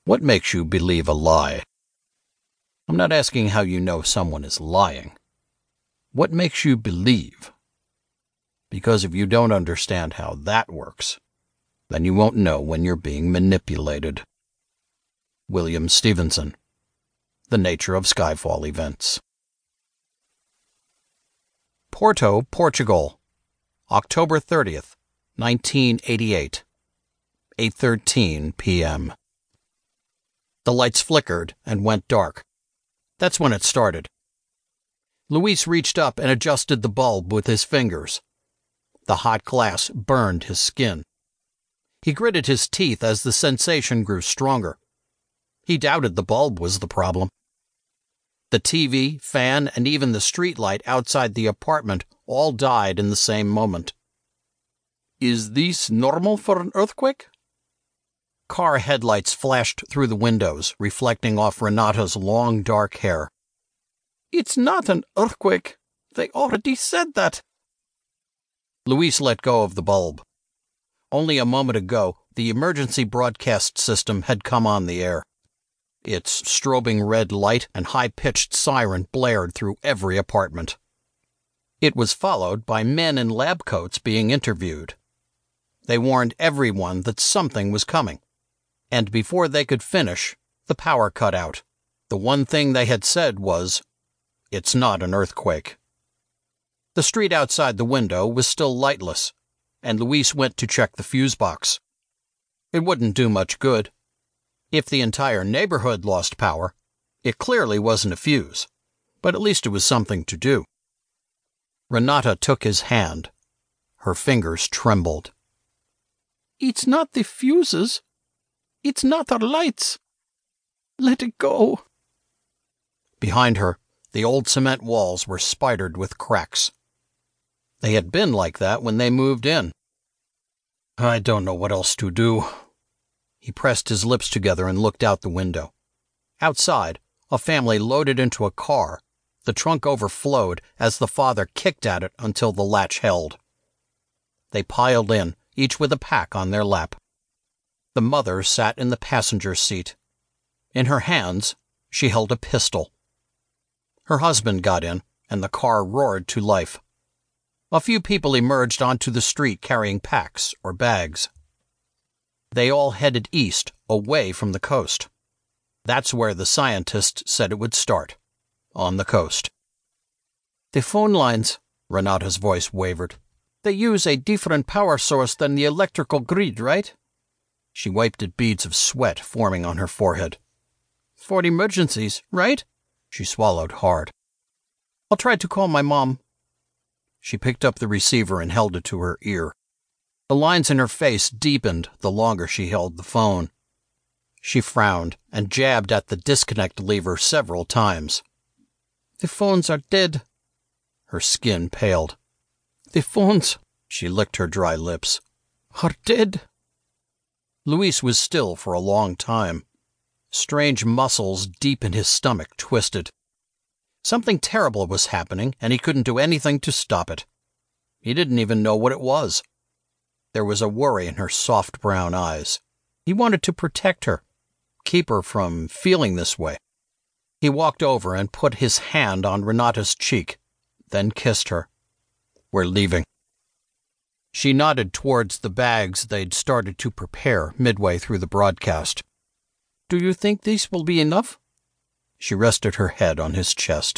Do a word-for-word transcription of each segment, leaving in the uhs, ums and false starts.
What makes you believe a lie? I'm not asking how you know someone is lying. What makes you believe? Because if you don't understand how that works, then you won't know when you're being manipulated. William Stevenson, The Nature of Skyfall Events. Porto, Portugal, October thirtieth, nineteen eighty-eight, eight thirteen p m The lights flickered and went dark. That's when it started. Luis reached up and adjusted the bulb with his fingers. The hot glass burned his skin. He gritted his teeth as the sensation grew stronger. He doubted the bulb was the problem. The T V, fan, and even the streetlight outside the apartment all died in the same moment. Is this normal for an earthquake? Car headlights flashed through the windows, reflecting off Renata's long dark hair. It's not an earthquake. They already said that. Luis let go of the bulb. Only a moment ago, the emergency broadcast system had come on the air. Its strobing red light and high-pitched siren blared through every apartment. It was followed by men in lab coats being interviewed. They warned everyone that something was coming. And before they could finish, the power cut out. The one thing they had said was, "It's not an earthquake." The street outside the window was still lightless, and Luis went to check the fuse box. It wouldn't do much good. If the entire neighborhood lost power, it clearly wasn't a fuse, but at least it was something to do. Renata took his hand. Her fingers trembled. It's not the fuses. It's not our lights. Let it go. Behind her, the old cement walls were spidered with cracks. They had been like that when they moved in. I don't know what else to do. He pressed his lips together and looked out the window. Outside, a family loaded into a car. The trunk overflowed as the father kicked at it until the latch held. They piled in, each with a pack on their lap. The mother sat in the passenger seat. In her hands, she held a pistol. Her husband got in, and the car roared to life. A few people emerged onto the street carrying packs or bags. They all headed east, away from the coast. That's where the scientists said it would start, on the coast. The phone lines, Renata's voice wavered. They use a different power source than the electrical grid, right? She wiped at beads of sweat forming on her forehead. For emergencies, right? She swallowed hard. I'll try to call my mom. She picked up the receiver and held it to her ear. The lines in her face deepened the longer she held the phone. She frowned and jabbed at the disconnect lever several times. The phones are dead. Her skin paled. The phones, she licked her dry lips, are dead. Luis was still for a long time. Strange muscles deep in his stomach twisted. Something terrible was happening, and he couldn't do anything to stop it. He didn't even know what it was. There was a worry in her soft brown eyes. He wanted to protect her, keep her from feeling this way. He walked over and put his hand on Renata's cheek, then kissed her. We're leaving. She nodded towards the bags they'd started to prepare midway through the broadcast. Do you think this will be enough? She rested her head on his chest.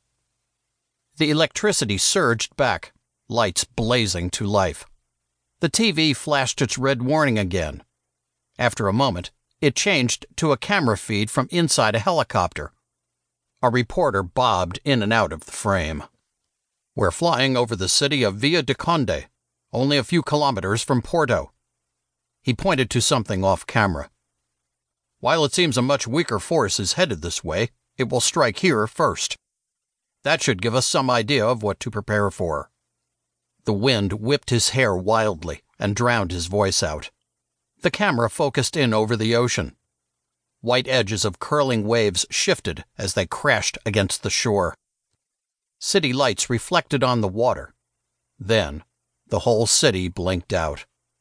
The electricity surged back, lights blazing to life. The T V flashed its red warning again. After a moment, it changed to a camera feed from inside a helicopter. A reporter bobbed in and out of the frame. We're flying over the city of Villa de Conde, only a few kilometers from Porto. He pointed to something off camera. While it seems a much weaker force is headed this way, it will strike here first. That should give us some idea of what to prepare for. The wind whipped his hair wildly and drowned his voice out. The camera focused in over the ocean. White edges of curling waves shifted as they crashed against the shore. City lights reflected on the water. Then, the whole city blinked out.